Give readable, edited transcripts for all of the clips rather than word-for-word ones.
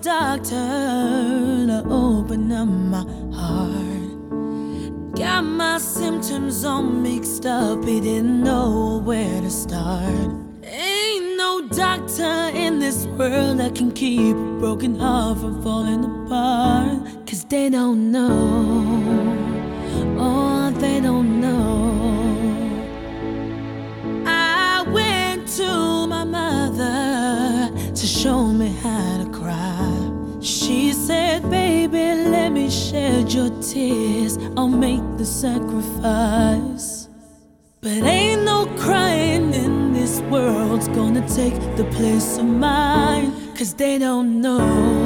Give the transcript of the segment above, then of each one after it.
doctor to open up my heart. Got my symptoms all mixed up, he didn't know where to start. Ain't no doctor in this world that can keep a broken heart from falling apart. 'Cause they don't know, oh, they don't know. I went to my mother to show me how to cry. She said, baby, let me shed your tears, I'll make the sacrifice. But ain't no crying in this world's gonna take the place of mine. 'Cause they don't know,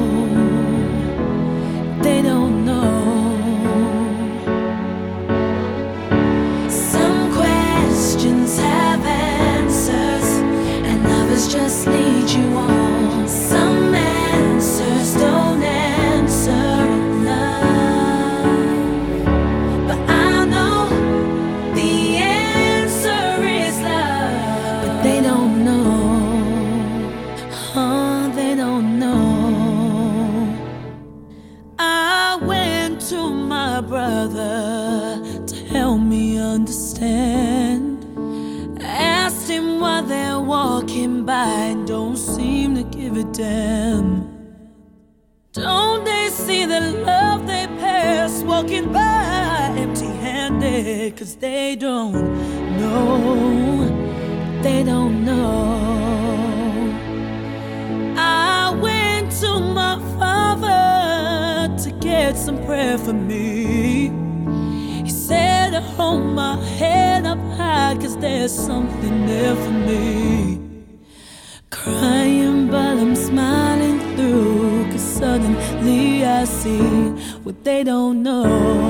they don't know. Some questions have answers and others just lead you on. Some answers don't answer enough, but I know the answer is love. But they don't know, oh, they don't know. I went to my brother to help me understand. Asked him why they're walking by and don't seem to give a damn. Don't they see the love they pass, walking by empty-handed? 'Cause they don't know, they don't know. I went to my father to get some prayer for me. He said to hold my head up high, 'cause there's something there for me. Crying but I'm smiling through, 'cause suddenly I see what they don't know.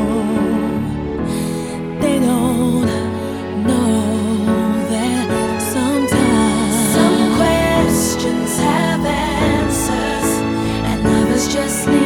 They don't know that sometimes some questions have answers and others just need